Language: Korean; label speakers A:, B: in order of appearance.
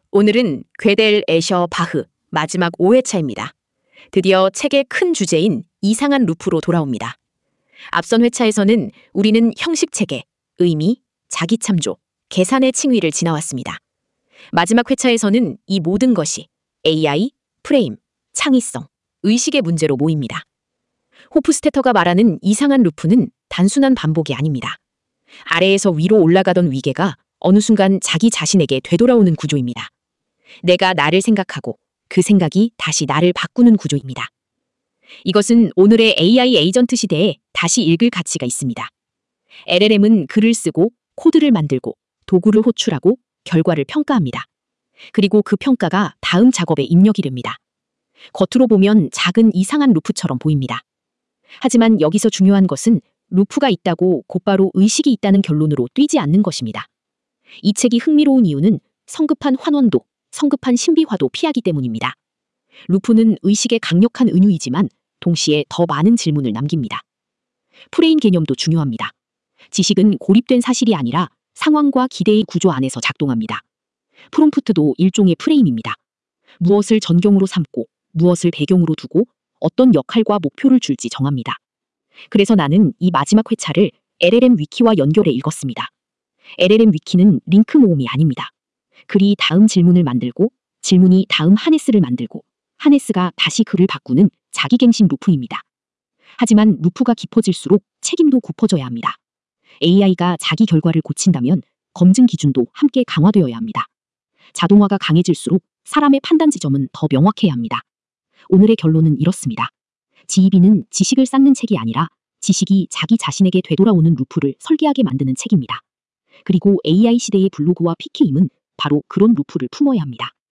A: 오늘은 괴델 에셔 바흐 마지막 5회차입니다. 드디어 책의 큰 주제인 이상한 루프로 돌아옵니다. 앞선 회차에서는 우리는 형식 체계, 의미, 자기 참조, 계산의 칭위를 지나왔습니다. 마지막 회차에서는 이 모든 것이 AI, 프레임, 창의성, 의식의 문제로 모입니다. 호프스테터가 말하는 이상한 루프는 단순한 반복이 아닙니다. 아래에서 위로 올라가던 위계가 어느 순간 자기 자신에게 되돌아오는 구조입니다. 내가 나를 생각하고 그 생각이 다시 나를 바꾸는 구조입니다. 이것은 오늘의 AI 에이전트 시대에 다시 읽을 가치가 있습니다. LLM은 글을 쓰고 코드를 만들고 도구를 호출하고 결과를 평가합니다. 그리고 그 평가가 다음 작업에 입력이 됩니다. 겉으로 보면 작은 이상한 루프처럼 보입니다. 하지만 여기서 중요한 것은 루프가 있다고 곧바로 의식이 있다는 결론으로 뛰지 않는 것입니다. 이 책이 흥미로운 이유는 성급한 환원도, 성급한 신비화도 피하기 때문입니다. 루프는 의식의 강력한 은유이지만 동시에 더 많은 질문을 남깁니다. 프레임 개념도 중요합니다. 지식은 고립된 사실이 아니라 상황과 기대의 구조 안에서 작동합니다. 프롬프트도 일종의 프레임입니다. 무엇을 전경으로 삼고 무엇을 배경으로 두고 어떤 역할과 목표를 줄지 정합니다. 그래서 나는 이 마지막 회차를 LLM 위키와 연결해 읽었습니다. LLM 위키는 링크 모음이 아닙니다. 글이 다음 질문을 만들고 질문이 다음 하네스를 만들고 하네스가 다시 글을 바꾸는 자기갱신 루프입니다. 하지만 루프가 깊어질수록 책임도 깊어져야 합니다. AI가 자기 결과를 고친다면 검증 기준도 함께 강화되어야 합니다. 자동화가 강해질수록 사람의 판단 지점은 더 명확해야 합니다. 오늘의 결론은 이렇습니다. 지이비는 지식을 쌓는 책이 아니라 지식이 자기 자신에게 되돌아오는 루프를 설계하게 만드는 책입니다. 그리고 AI 시대의 블로그와 PK임은 바로 그런 루프를 품어야 합니다.